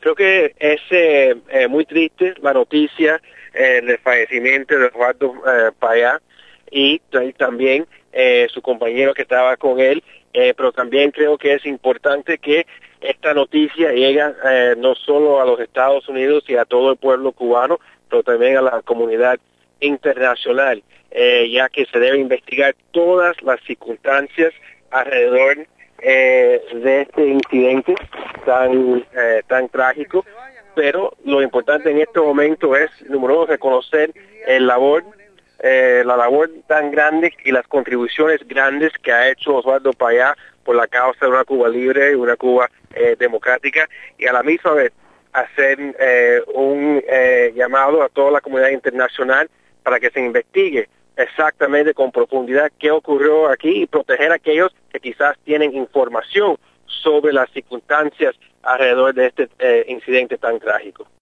Creo que es muy triste la noticia del fallecimiento de Osvaldo Payá y también su compañero que estaba con él, pero también creo que es importante que esta noticia llegue no solo a los Estados Unidos y a todo el pueblo cubano, pero también a la comunidad internacional, ya que se debe investigar todas las circunstancias alrededor de este incidente tan trágico, pero lo importante en este momento es, número uno, reconocer la labor tan grande y las contribuciones grandes que ha hecho Osvaldo Payá por la causa de una Cuba libre y una Cuba democrática, y a la misma vez hacer un llamado a toda la comunidad internacional para que se investigue exactamente con profundidad qué ocurrió aquí y proteger a aquellos que quizás tienen información sobre las circunstancias alrededor de este incidente tan trágico.